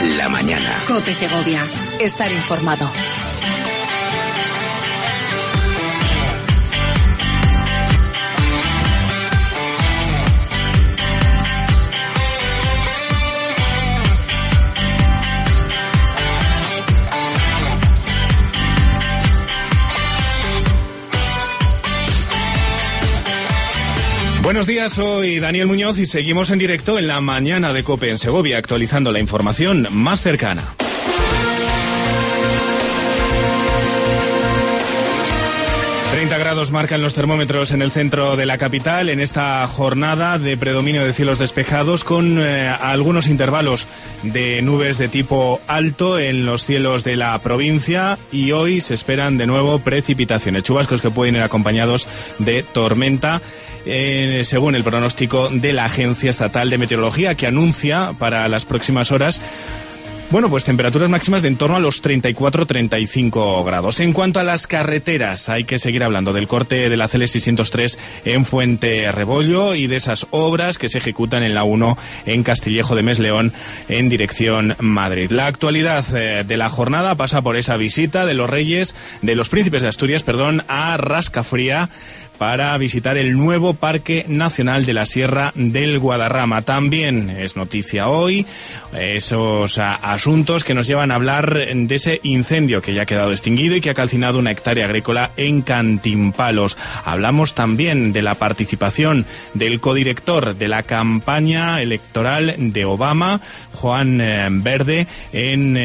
la mañana. COPE Segovia. Estar informado. Buenos días, soy Daniel Muñoz y seguimos en directo en la mañana de COPE en Segovia, actualizando la información más cercana. Grados marcan los termómetros en el centro de la capital en esta jornada de predominio de cielos despejados con algunos intervalos de nubes de tipo alto en los cielos de la provincia, y hoy se esperan de nuevo precipitaciones, chubascos que pueden ir acompañados de tormenta, según el pronóstico de la Agencia Estatal de Meteorología, que anuncia para las próximas horas pues temperaturas máximas de en torno a los 34-35 grados. En cuanto a las carreteras, hay que seguir hablando del corte de la CL 603 en Fuente Rebollo y de esas obras que se ejecutan en la 1 en Castillejo de Mesleón en dirección Madrid. La actualidad de la jornada pasa por esa visita de los príncipes de Asturias, a Rascafría, para visitar el nuevo Parque Nacional de la Sierra del Guadarrama. También es noticia hoy esos asuntos que nos llevan a hablar de ese incendio que ya ha quedado extinguido y que ha calcinado una hectárea agrícola en Cantimpalos. Hablamos también de la participación del codirector de la campaña electoral de Obama, Juan Verde, en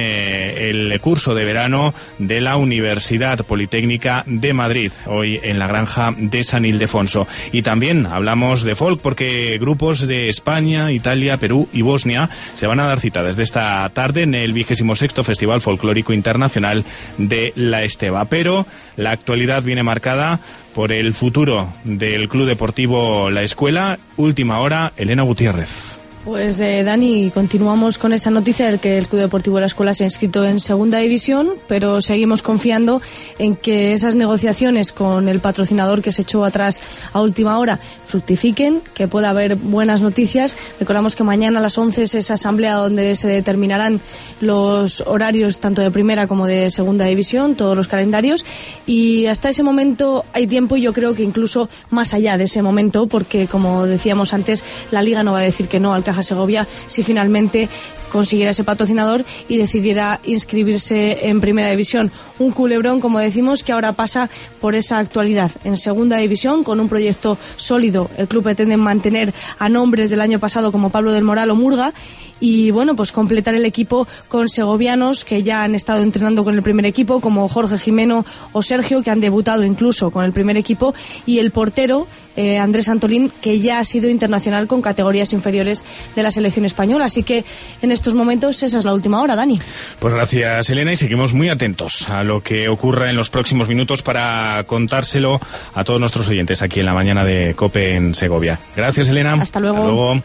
el curso de verano de la Universidad Politécnica de Madrid, hoy en la granja de San Ildefonso. Y también hablamos de folk porque grupos de España, Italia, Perú y Bosnia se van a dar cita desde esta tarde en el 26º Festival Folclórico Internacional de La Esteva. Pero la actualidad viene marcada por el futuro del Club Deportivo La Escuela. Última hora, Elena Gutiérrez. Pues Dani, continuamos con esa noticia de que el Club Deportivo La Escuela se ha inscrito en Segunda División, pero seguimos confiando en que esas negociaciones con el patrocinador que se echó atrás a última hora fructifiquen, que pueda haber buenas noticias. Recordamos que mañana a las 11 es esa asamblea donde se determinarán los horarios tanto de Primera como de Segunda División, todos los calendarios, y hasta ese momento hay tiempo, y yo creo que incluso más allá de ese momento, porque como decíamos antes, la Liga no va a decir que no al Caja Segovia si finalmente consiguiera ese patrocinador y decidiera inscribirse en Primera División. Un culebrón, como decimos, que ahora pasa por esa actualidad en Segunda División con un proyecto sólido. El club pretende mantener a nombres del año pasado como Pablo del Moral o Murga y completar el equipo con segovianos que ya han estado entrenando con el primer equipo, como Jorge Jimeno o Sergio, que han debutado incluso con el primer equipo, y el portero Andrés Antolín, que ya ha sido internacional con categorías inferiores de la selección española. Así que en estos momentos esa es la última hora, Dani. Pues gracias, Elena, y seguimos muy atentos a lo que ocurra en los próximos minutos para contárselo a todos nuestros oyentes aquí en la mañana de COPE en Segovia. Gracias, Elena. Hasta luego. Hasta luego.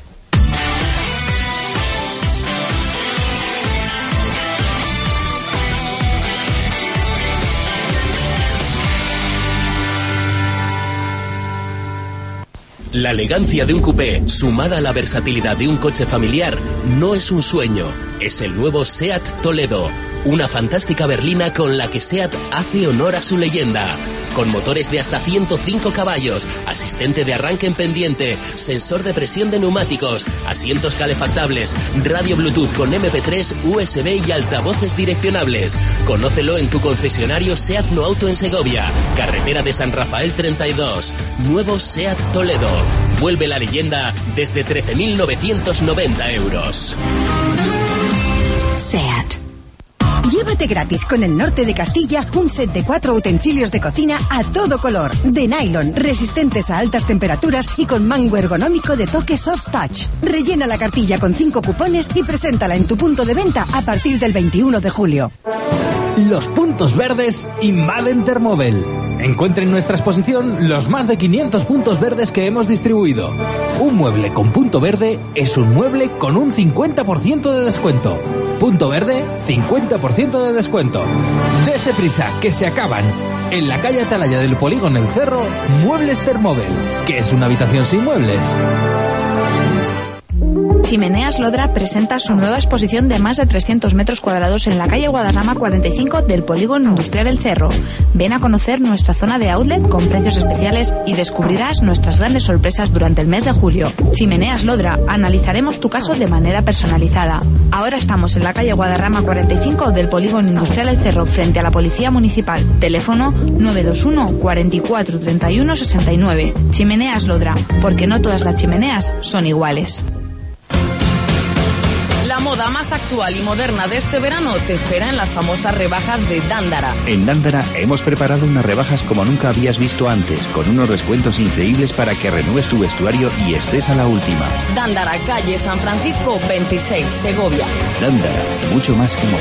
La elegancia de un coupé, sumada a la versatilidad de un coche familiar, no es un sueño, es el nuevo SEAT Toledo. Una fantástica berlina con la que SEAT hace honor a su leyenda. Con motores de hasta 105 caballos, asistente de arranque en pendiente, sensor de presión de neumáticos, asientos calefactables, radio Bluetooth con MP3, USB y altavoces direccionables. Conócelo en tu concesionario SEAT No Auto en Segovia, carretera de San Rafael 32. Nuevo SEAT Toledo. Vuelve la leyenda desde 13.990 euros. SEAT. Llévate gratis con el Norte de Castilla un set de 4 utensilios de cocina a todo color, de nylon, resistentes a altas temperaturas y con mango ergonómico de toque soft touch. Rellena la cartilla con 5 cupones y preséntala en tu punto de venta a partir del 21 de julio. Los puntos verdes invaden Termóvel. Encuentre en nuestra exposición los más de 500 puntos verdes que hemos distribuido. Un mueble con punto verde es un mueble con un 50% de descuento. Punto verde, 50% de descuento. Dese prisa, que se acaban. En la calle Atalaya del Polígono El Cerro, Muebles Termóvel, que es una habitación sin muebles. Chimeneas Lodra presenta su nueva exposición de más de 300 metros cuadrados en la calle Guadarrama 45 del Polígono Industrial El Cerro. Ven a conocer nuestra zona de outlet con precios especiales y descubrirás nuestras grandes sorpresas durante el mes de julio. Chimeneas Lodra, analizaremos tu caso de manera personalizada. Ahora estamos en la calle Guadarrama 45 del Polígono Industrial El Cerro, frente a la Policía Municipal. Teléfono 921 44 31 69. Chimeneas Lodra, porque no todas las chimeneas son iguales. La moda más actual y moderna de este verano te espera en las famosas rebajas de Dándara. En Dándara hemos preparado unas rebajas como nunca habías visto antes, con unos descuentos increíbles para que renueves tu vestuario y estés a la última. Dándara, calle San Francisco 26, Segovia. Dándara, mucho más que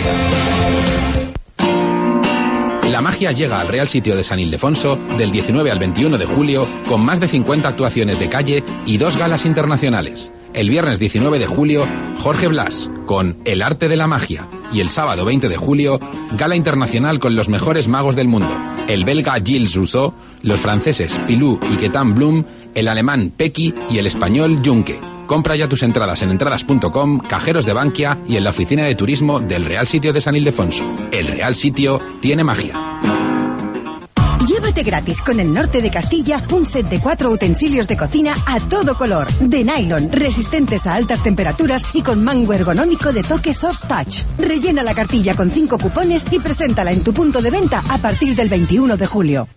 moda. La magia llega al Real Sitio de San Ildefonso del 19 al 21 de julio con más de 50 actuaciones de calle y 2 galas internacionales. El viernes 19 de julio, Jorge Blas, con El arte de la magia. Y el sábado 20 de julio, gala internacional con los mejores magos del mundo. El belga Gilles Rousseau, los franceses Pilou y Quentin Blum, el alemán Pecky y el español Junque. Compra ya tus entradas en entradas.com, cajeros de Bankia y en la oficina de turismo del Real Sitio de San Ildefonso. El Real Sitio tiene magia. Llévate gratis con el Norte de Castilla un set de 4 utensilios de cocina a todo color, de nylon, resistentes a altas temperaturas y con mango ergonómico de toque Soft Touch. Rellena la cartilla con 5 cupones y preséntala en tu punto de venta a partir del 21 de julio.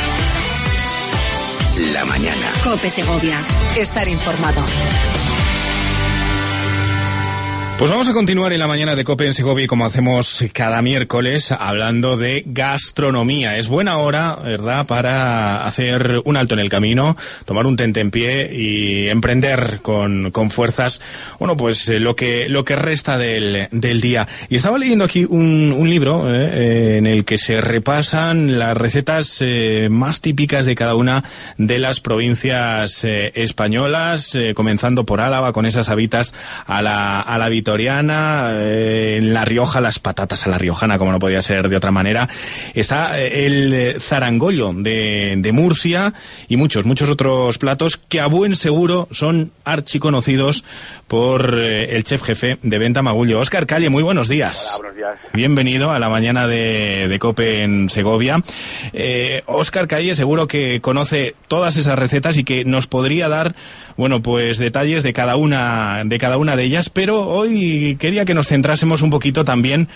La mañana. COPE Segovia. Estar informado. Pues vamos a continuar en la mañana de COPE en Segovia, como hacemos cada miércoles, hablando de gastronomía. Es buena hora, ¿verdad?, para hacer un alto en el camino, tomar un tentempié y emprender con fuerzas, bueno, pues lo que resta del día. Y estaba leyendo aquí un libro en el que se repasan las recetas más típicas de cada una de las provincias españolas, comenzando por Álava, con esas habitas a la vitoriana, en La Rioja, las patatas a la riojana, como no podía ser de otra manera. Está el zarangollo de Murcia y muchos otros platos que a buen seguro son archiconocidos por el chef jefe de Venta Magullo. Óscar Calle, muy buenos días. Hola, buenos días. Bienvenido a la mañana de COPE en Segovia. Óscar Calle seguro que conoce todas esas recetas y que nos podría dar, bueno, pues detalles de cada una de ellas, pero hoy quería que nos centrásemos un poquito también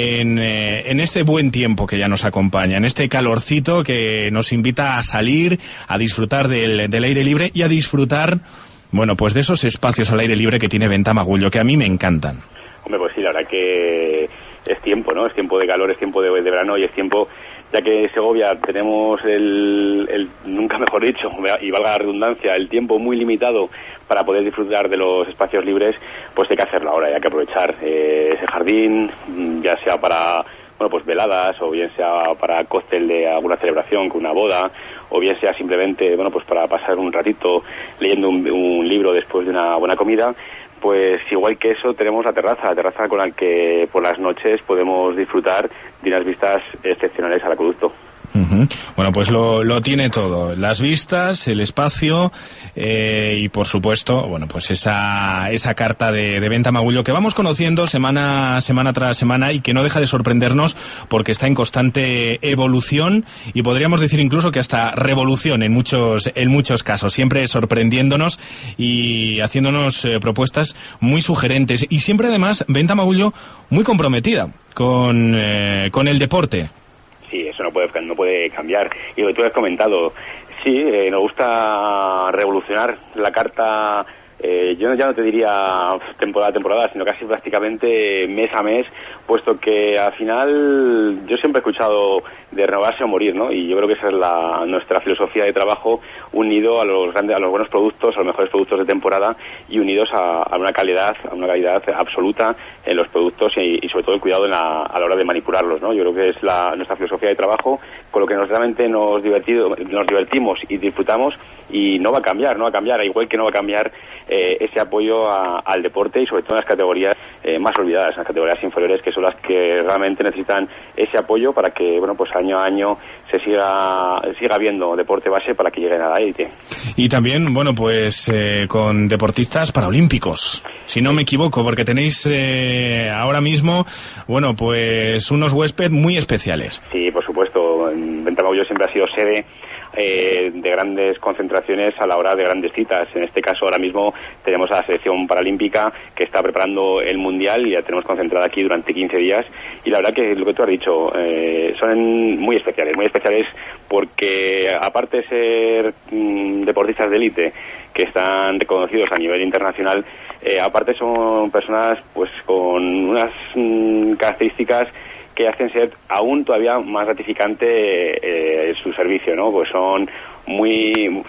en este buen tiempo que ya nos acompaña, en este calorcito que nos invita a salir, a disfrutar del aire libre y a disfrutar, bueno, pues de esos espacios al aire libre que tiene Venta Magullo, que a mí me encantan. Hombre, pues sí, la verdad que es tiempo, ¿no? Es tiempo de calor, es tiempo de verano y es tiempo, ya que en Segovia tenemos el nunca mejor dicho, y valga la redundancia, el tiempo muy limitado para poder disfrutar de los espacios libres, pues hay que hacerlo ahora, hay que aprovechar ese jardín, ya sea para, bueno, pues veladas, o bien sea para cóctel de alguna celebración, con una boda, o bien sea simplemente, bueno, pues para pasar un ratito leyendo un libro después de una buena comida. Pues igual que eso tenemos la terraza con la que por las noches podemos disfrutar de unas vistas excepcionales al acueducto. Uh-huh. Bueno, pues lo tiene todo, las vistas, el espacio y por supuesto, bueno, pues esa carta de Venta Magullo que vamos conociendo semana tras semana y que no deja de sorprendernos porque está en constante evolución y podríamos decir incluso que hasta revolución en muchos casos, siempre sorprendiéndonos y haciéndonos propuestas muy sugerentes y siempre además Venta Magullo muy comprometida con el deporte. Sí, eso no puede cambiar. Y lo que tú has comentado, sí, nos gusta revolucionar la carta, yo ya no te diría temporada a temporada, sino casi prácticamente mes a mes, puesto que al final yo siempre he escuchado de renovarse o morir, ¿no? Y yo creo que esa es nuestra filosofía de trabajo, unido a los buenos productos, a los mejores productos de temporada y unidos a una calidad absoluta en los productos y sobre todo el cuidado a la hora de manipularlos, ¿no? Yo creo que es nuestra filosofía de trabajo, con lo que realmente nos divertimos y disfrutamos, y no va a cambiar, igual que no va a cambiar ese apoyo al deporte y sobre todo en las categorías más olvidadas, en las categorías inferiores, que son las que realmente necesitan ese apoyo para que, bueno, pues año a año se siga viendo deporte base para que lleguen a la élite. Y también, bueno, pues con deportistas paralímpicos, si no me equivoco, porque tenéis ahora mismo, bueno, pues unos huéspedes muy especiales. Sí, por supuesto. Venta Magulló siempre ha sido sede de grandes concentraciones a la hora de grandes citas. En este caso, ahora mismo tenemos a la selección paralímpica que está preparando el Mundial y la tenemos concentrada aquí durante 15 días. Y la verdad que lo que tú has dicho, son muy especiales porque aparte de ser deportistas de élite que están reconocidos a nivel internacional, aparte son personas pues con unas características que hacen ser aún todavía más gratificante su servicio, ¿no? Pues son muy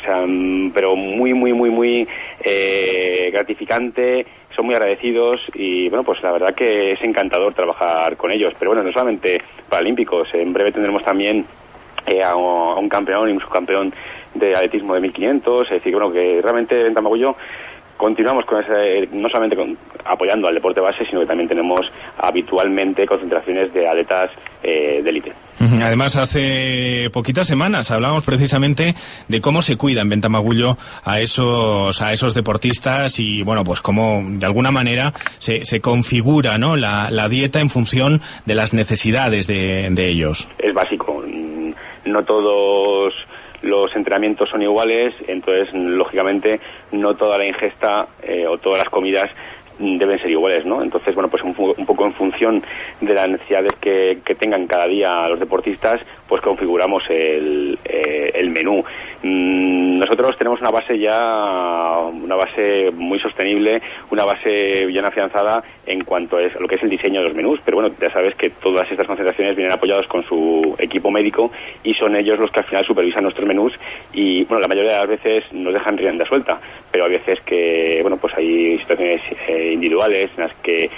gratificante, son muy agradecidos y bueno, pues la verdad que es encantador trabajar con ellos. Pero bueno, no solamente paralímpicos, en breve tendremos también a un campeón y un subcampeón de atletismo de 1500, es decir, bueno, que realmente en Tamagullo continuamos con ese, no solamente apoyando al deporte base, sino que también tenemos habitualmente concentraciones de atletas de élite. Además, hace poquitas semanas hablábamos precisamente de cómo se cuida en Ventamagullo a esos deportistas y, bueno, pues cómo de alguna manera se configura, ¿no?, la dieta en función de las necesidades de ellos. Es básico. No todos los entrenamientos son iguales, entonces lógicamente no toda la ingesta o todas las comidas deben ser iguales, ¿no? Entonces, bueno, pues un poco en función de las necesidades que tengan cada día los deportistas, pues configuramos el menú. Nosotros tenemos una base muy sostenible, una base bien afianzada en cuanto a lo que es el diseño de los menús, pero bueno, ya sabes que todas estas concentraciones vienen apoyados con su equipo médico y son ellos los que al final supervisan nuestros menús y, bueno, la mayoría de las veces nos dejan rienda suelta, pero hay veces que, bueno, pues hay situaciones individuales en las que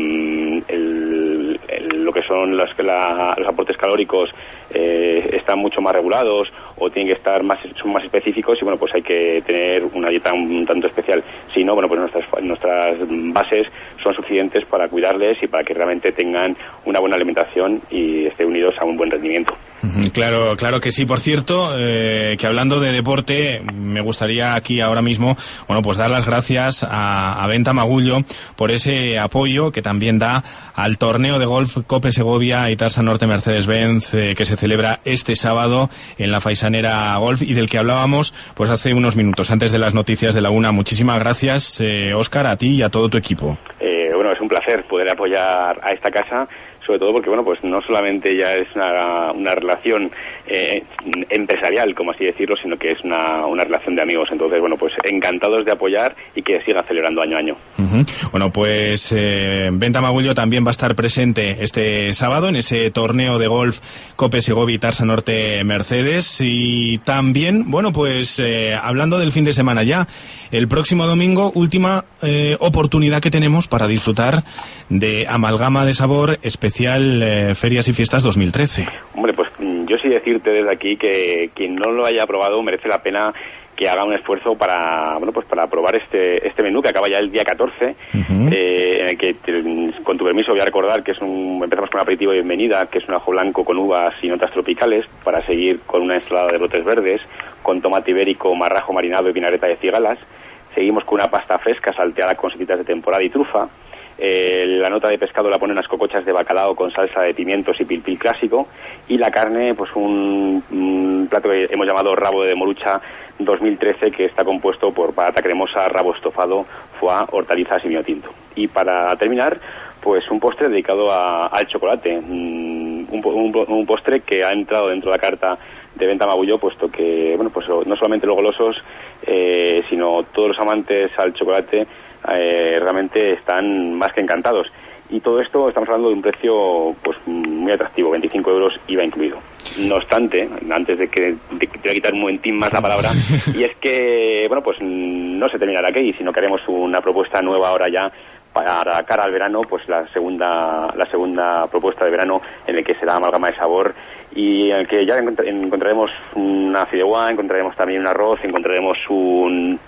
lo que son los aportes calóricos están mucho más regulados o tienen que estar son más específicos y, bueno, pues hay que tener una dieta un tanto especial. Si no, bueno, pues nuestras bases son suficientes para cuidarles y para que realmente tengan una buena alimentación y estén unidos a un buen rendimiento. Claro que sí. Por cierto, que hablando de deporte, me gustaría aquí ahora mismo, bueno, pues dar las gracias a Ventamagullo por ese apoyo que también da al torneo de golf Cope Segovia y Tarsa Norte Mercedes-Benz que se celebra este sábado en la Faisanera Golf y del que hablábamos pues hace unos minutos antes de las noticias de la 1. Muchísimas gracias, Óscar, a ti y a todo tu equipo. Bueno, es un placer poder apoyar a esta casa, sobre todo porque, bueno, pues no solamente ya es una relación empresarial, como así decirlo, sino que es una relación de amigos. Entonces, bueno, pues encantados de apoyar y que siga celebrando año a año. Bueno, pues Ventamagullo también va a estar presente este sábado en ese torneo de golf Cope Segovia y Tarsa Norte Mercedes. Y también, bueno, pues hablando del fin de semana ya, el próximo domingo, última oportunidad que tenemos para disfrutar de Amalgama de Sabor especial Ferias y Fiestas 2013. Hombre, pues yo sí decirte desde aquí que quien no lo haya probado merece la pena que haga un esfuerzo para probar este menú que acaba ya el día 14, en el que, con tu permiso, voy a recordar que empezamos con un aperitivo de bienvenida, que es un ajo blanco con uvas y notas tropicales, para seguir con una ensalada de brotes verdes, con tomate ibérico, marrajo marinado y vinagreta de cigalas. Seguimos con una pasta fresca salteada con setitas de temporada y trufa. La nota de pescado la ponen unas cocochas de bacalao con salsa de pimientos y pilpil clásico, y la carne, pues un plato que hemos llamado rabo de morucha 2013, que está compuesto por patata cremosa, rabo estofado, foie, hortalizas y vino tinto. Y para terminar, pues un postre dedicado al chocolate, un postre que ha entrado dentro de la carta de Ventamagullo, puesto que, bueno, pues no solamente los golosos, sino todos los amantes al chocolate realmente están más que encantados. Y todo esto estamos hablando de un precio pues muy atractivo, 25 euros IVA incluido. No obstante, antes de que te voy a quitar un momentín más la palabra, y es que, bueno, pues no se terminará aquí, sino que haremos una propuesta nueva ahora ya para cara al verano, pues la segunda propuesta de verano, en el que será Amalgama de Sabor, y en el que ya encontraremos una fideuá, encontraremos también un arroz, encontraremos un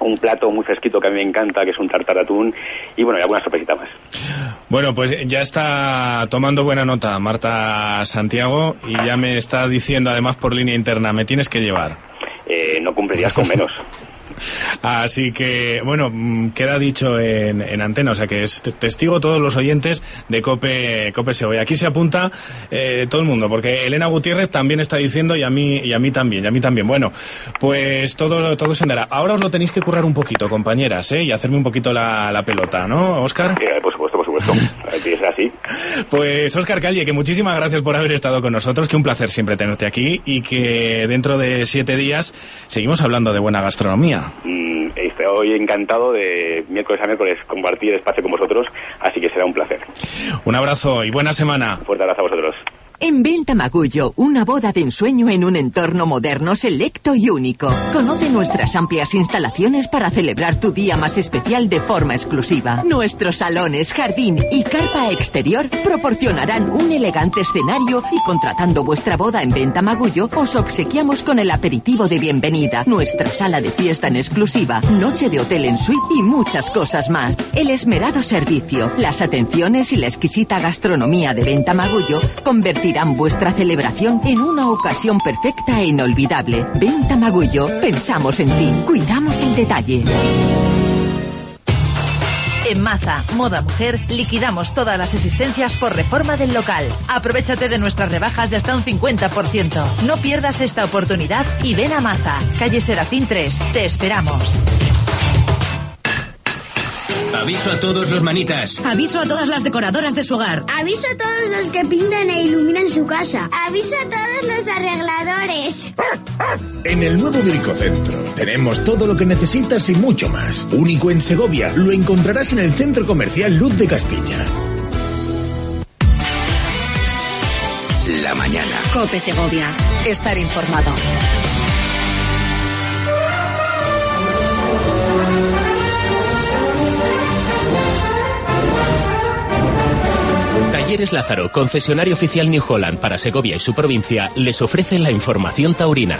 un plato muy fresquito que a mí me encanta, que es un tartar de atún, y bueno, y algunas sorpresitas más. Bueno, pues ya está tomando buena nota Marta Santiago y ya me está diciendo además por línea interna, me tienes que llevar. No cumplirías con menos. Así que, bueno, queda dicho en antena, o sea que es testigo todos los oyentes de COPE Segovia. Aquí se apunta todo el mundo, porque Elena Gutiérrez también está diciendo y a mí también. Bueno, pues todo se andará. Ahora os lo tenéis que currar un poquito, compañeras, y hacerme un poquito la pelota, ¿no, Óscar? Por supuesto. Es así. Pues Óscar Calle, que muchísimas gracias por haber estado con nosotros, que un placer siempre tenerte aquí y que dentro de 7 días seguimos hablando de buena gastronomía. Estoy encantado de miércoles a miércoles compartir el espacio con vosotros, así que será un placer. Un abrazo y buena semana. Un fuerte abrazo a vosotros. En Venta Magullo, una boda de ensueño en un entorno moderno, selecto y único. Conoce nuestras amplias instalaciones para celebrar tu día más especial de forma exclusiva. Nuestros salones, jardín y carpa exterior proporcionarán un elegante escenario y contratando vuestra boda en Venta Magullo, os obsequiamos con el aperitivo de bienvenida, nuestra sala de fiesta en exclusiva, noche de hotel en suite y muchas cosas más. El esmerado servicio, las atenciones y la exquisita gastronomía de Venta Magullo convertirán vuestra celebración en una ocasión perfecta e inolvidable. Venta Magullo, pensamos en ti, cuidamos el detalle. En Maza, Moda Mujer, liquidamos todas las existencias por reforma del local. Aprovechate de nuestras rebajas de hasta un 50%. No pierdas esta oportunidad y ven a Maza, calle Serafín 3. Te esperamos. Aviso a todos los manitas. Aviso a todas las decoradoras de su hogar. Aviso a todos los que pintan e iluminan su casa. Aviso a todos los arregladores. En el nuevo Bricocentro tenemos todo lo que necesitas y mucho más. Único en Segovia, lo encontrarás en el Centro Comercial Luz de Castilla. La mañana. COPE Segovia. Estar informado. Talleres Lázaro, concesionario oficial New Holland para Segovia y su provincia, les ofrece la información taurina.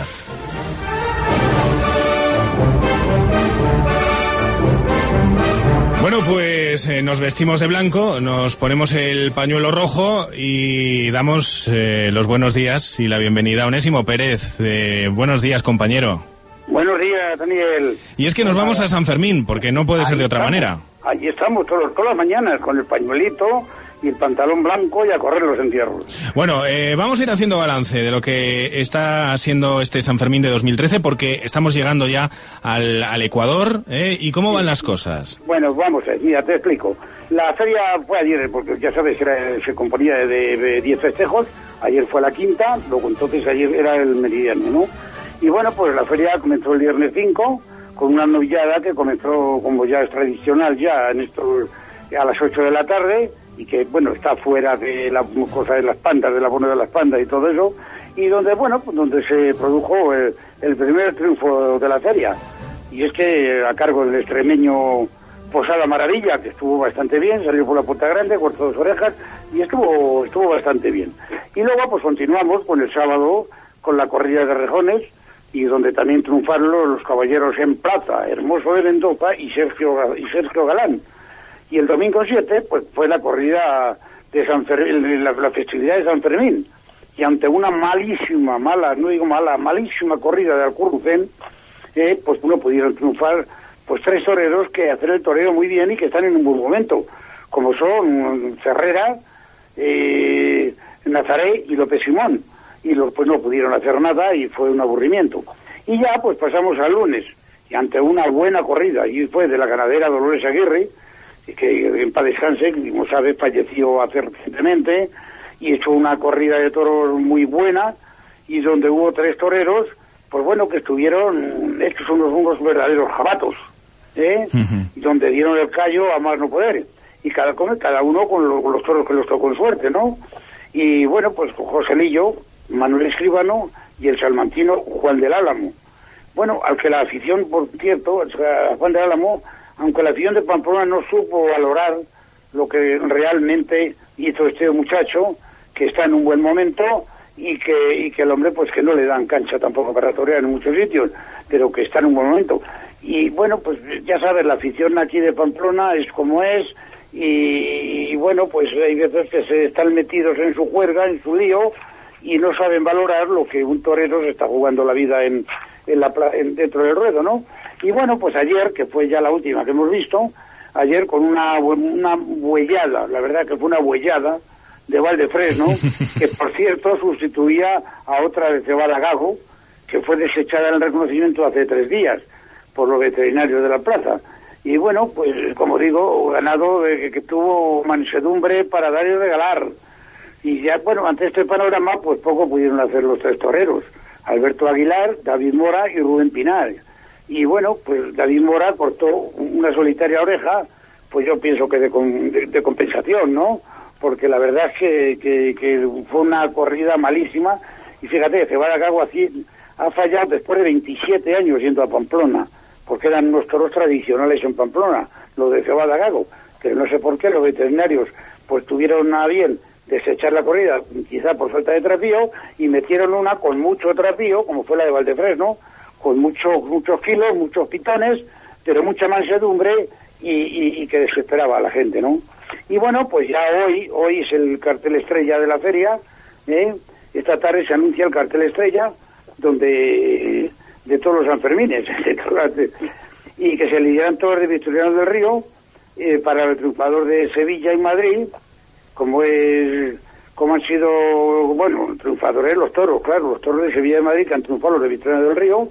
Bueno, pues nos vestimos de blanco, nos ponemos el pañuelo rojo y damos los buenos días y la bienvenida a Onésimo Pérez. Buenos días, compañero. Buenos días, Daniel. Y es que nos vamos a San Fermín, porque no puede ser de otra manera. Allí estamos todas las mañanas con el pañuelito y el pantalón blanco y a correr los entierros. Bueno, vamos a ir haciendo balance de lo que está siendo este San Fermín de 2013, porque estamos llegando ya al Ecuador, ¿y cómo van las cosas? Bueno, vamos a ver, mira, te explico. La feria fue ayer, porque ya sabes, se componía de 10 festejos, ayer fue la quinta, luego entonces ayer era el meridiano, ¿no? Y bueno, pues la feria comenzó el viernes 5, con una novillada que comenzó, como ya es tradicional ya, en esto, a las 8 de la tarde, y que, bueno, está fuera de la cosa de las pandas, del abono de las pandas y todo eso, y donde, bueno, pues donde se produjo el primer triunfo de la feria. Y es que a cargo del extremeño Posada Maravilla, que estuvo bastante bien, salió por la Puerta Grande, cortó 2 orejas, y estuvo bastante bien. Y luego, pues continuamos con el sábado, con la corrida de rejones, y donde también triunfaron los caballeros en plaza, Hermoso de Mendoza y Sergio Galán. Y el domingo 7, pues fue la corrida de San Fermín, la festividad de San Fermín. Y ante una malísima corrida de Alcurrucén, pues no pudieron triunfar pues 3 toreros que hacen el toreo muy bien y que están en un buen momento, como son Ferrera, Nazaré y López Simón. Y pues no pudieron hacer nada y fue un aburrimiento. Y ya pues pasamos al lunes, y ante una buena corrida, y fue de la ganadera Dolores Aguirre, que en paz descanse, como sabes, falleció hace recientemente, y echó una corrida de toros muy buena, y donde hubo 3 toreros, pues bueno, que estuvieron hechos unos verdaderos jabatos, y donde dieron el callo a más no poder, y cada uno con los toros que los tocó en suerte, ¿no? Y bueno, pues Joselillo, Manuel Escribano y el salmantino Juan del Álamo. Bueno, al que la afición, por cierto, Juan del Álamo, aunque la afición de Pamplona no supo valorar lo que realmente hizo este muchacho, que está en un buen momento y que el hombre pues que no le dan cancha tampoco para torear en muchos sitios, pero que está en un buen momento. Y bueno, pues ya sabes, la afición aquí de Pamplona es como es, y bueno, pues hay veces que se están metidos en su juerga, en su lío, y no saben valorar lo que un torero se está jugando la vida dentro del ruedo, ¿no? Y bueno, pues ayer, que fue ya la última que hemos visto, ayer con una huellada, la verdad que fue una huellada de Valdefresno, que por cierto sustituía a otra de Cebada Gago, que fue desechada en el reconocimiento hace 3 días por los veterinarios de la plaza. Y bueno, pues como digo, ganado que tuvo mansedumbre para dar y regalar. Y ya, bueno, ante este panorama, pues poco pudieron hacer los 3 toreros: Alberto Aguilar, David Mora y Rubén Pinar. Y bueno, pues David Mora cortó una solitaria oreja, pues yo pienso que de compensación, ¿no? Porque la verdad es que fue una corrida malísima. Y fíjate, Cebada Gago ha fallado después de 27 años yendo a Pamplona, porque eran unos toros tradicionales en Pamplona, lo de Cebada Gago, pero no sé por qué los veterinarios pues tuvieron a bien desechar la corrida, quizá por falta de trapío, y metieron una con mucho trapío, como fue la de Valdefresno, con muchos kilos, muchos pitones, pero mucha mansedumbre y que desesperaba a la gente, ¿no? Y bueno, pues ya hoy es el cartel estrella de la feria, esta tarde se anuncia el cartel estrella, donde de todos los Sanfermines, y que se lidiarán todos de Victoriano del Río para el triunfador de Sevilla y Madrid, como han sido, bueno, triunfadores los toros, claro, los toros de Sevilla y Madrid que han triunfado los de Victoriano del Río,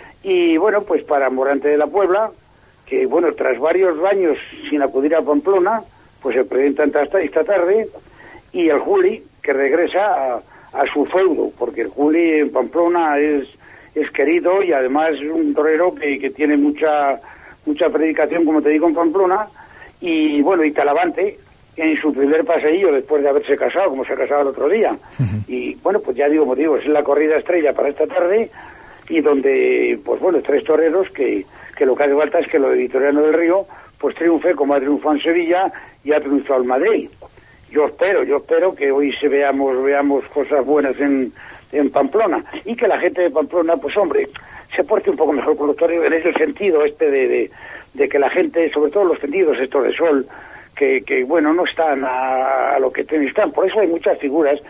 y bueno, pues para Morante de la Puebla, que bueno, tras varios años sin acudir a Pamplona, pues se presentan esta tarde, y el Juli, que regresa a su feudo, porque el Juli en Pamplona es querido, y además es un torero que tiene mucha predicación, como te digo, en Pamplona. Y bueno, y Talavante en su primer paseillo después de haberse casado, como se ha casado el otro día. Y bueno, pues ya digo, es la corrida estrella para esta tarde, y donde, pues bueno, 3 toreros que lo que hace falta es que lo de Victoriano del Río pues triunfe como ha triunfado en Sevilla y ha triunfado en Madrid. Yo espero que hoy veamos cosas buenas en Pamplona, y que la gente de Pamplona, pues hombre, se porte un poco mejor con los toreros, en ese sentido de que la gente, sobre todo los tendidos estos de sol, que bueno, no están a lo que están. Por eso hay muchas figuras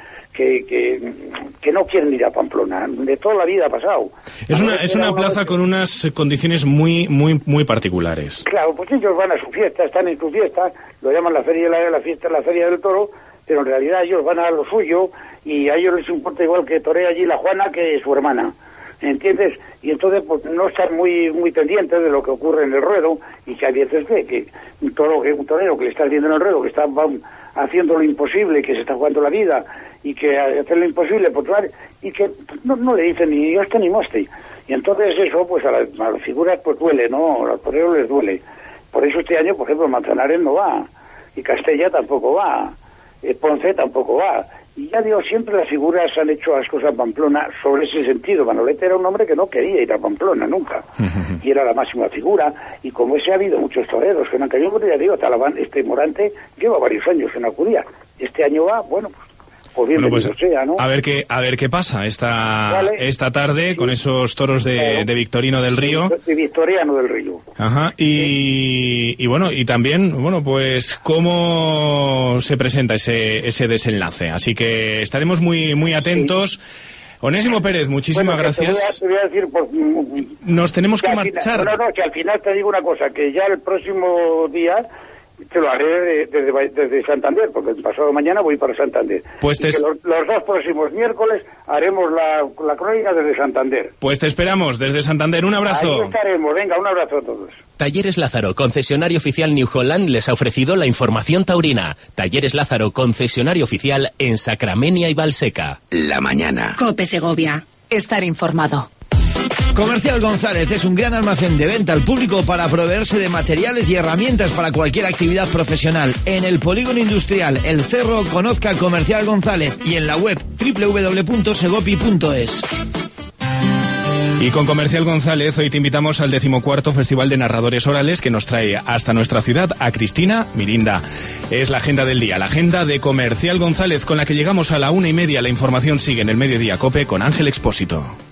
que no quieren ir a Pamplona, de toda la vida ha pasado. Es una plaza con unas condiciones muy particulares. Claro, pues ellos van a su fiesta, están en su fiesta, lo llaman la feria del toro, pero en realidad ellos van a lo suyo, y a ellos les importa igual que torea allí la Juana que su hermana, ¿entiendes? Y entonces pues no están muy pendientes de lo que ocurre en el ruedo, y que hay veces que un torero que le está haciendo en el ruedo, que está haciendo lo imposible, que se está jugando la vida, y que hacer lo imposible por traer, y que no le dicen ni hoste ni moste. Y entonces eso pues a las figuras pues duele, ¿no? A los toreros les duele. Por eso este año, por ejemplo, Manzanares no va, y Castella tampoco va, Ponce tampoco va. Y ya digo, siempre las figuras han hecho las cosas en Pamplona sobre ese sentido. Manolete era un hombre que no quería ir a Pamplona nunca, y era la máxima figura, y como ese ha habido muchos toreros que no han caído, ya digo, Morante lleva varios años que no acudía. Este año va, bueno, pues bienvenido sea, ¿no? A ver qué pasa esta tarde con esos toros de Victorino del Río. De Victoriano del Río. Ajá, y bueno, y también, bueno, pues cómo se presenta ese desenlace. Así que estaremos muy atentos. Onésimo Pérez, muchísimas gracias. Te voy a decir, nos tenemos que marchar. Que al final te digo una cosa, que ya el próximo día te lo haré desde Santander, porque el pasado mañana voy para Santander. Pues los 2 próximos miércoles haremos la crónica desde Santander. Pues te esperamos desde Santander. Un abrazo. Ahí estaremos. Venga, un abrazo a todos. Talleres Lázaro, concesionario oficial New Holland, les ha ofrecido la información taurina. Talleres Lázaro, concesionario oficial en Sacramenia y Valseca. La mañana. COPE Segovia. Estar informado. Comercial González es un gran almacén de venta al público para proveerse de materiales y herramientas para cualquier actividad profesional. En el polígono industrial El Cerro, conozca Comercial González, y en la web www.segopi.es. Y con Comercial González hoy te invitamos al 14º Festival de Narradores Orales, que nos trae hasta nuestra ciudad a Cristina Mirinda. Es la agenda del día, la agenda de Comercial González, con la que llegamos a la 1:30. La información sigue en el Mediodía COPE con Ángel Expósito.